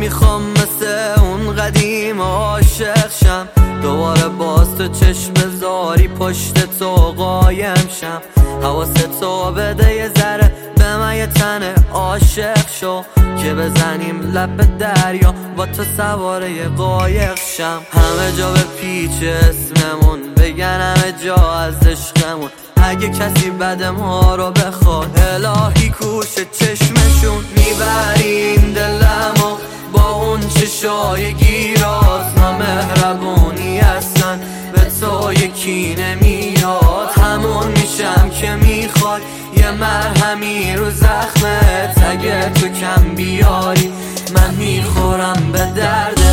میخوام مثل اون قدیم عاشق شم، دوباره باز تو چشم زاری پشت تو قایم شم. حواست تو بده یه ذره به من یه تن عاشق شو، که بزنیم لب دریا با تو سواره یه قایق شم. همه جا به پیچ اسممون بگن همه جا از عشقمون، اگه کسی بد ما رو بخواد الهی کوش چشمشون. میبرین دلمو با اون چشای گیراز، نامهربونی اصلا به تو یکی نمیاد. همون میشم که میخوای یه مرهمی رو زخمت، اگه تو کم بیاری من میخورم به درده.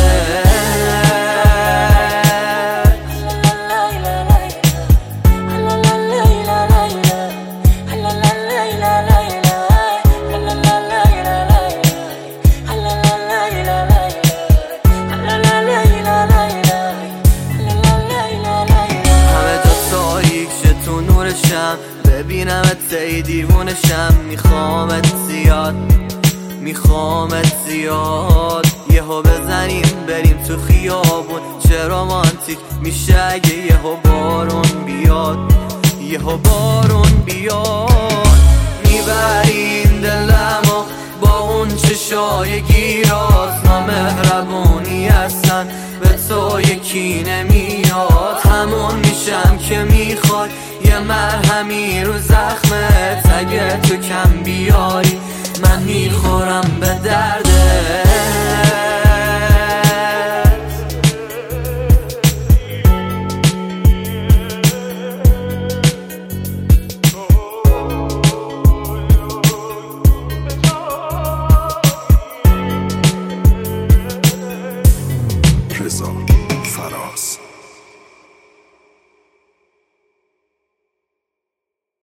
ببینمت ای دیوونشم، میخوامت زیاد. یهو بزنیم بریم تو خیابون، چه رومانتیک میشه اگه یهو بارون بیاد. میبرین دلمو با اون چشای گیراز، نامهربونی اصلا به تو یکی نمیاد. همون میشم که میخوای یه مرهمی رو زخمت، اگه تو کم بیاری من میخورم به درده. رضا فراز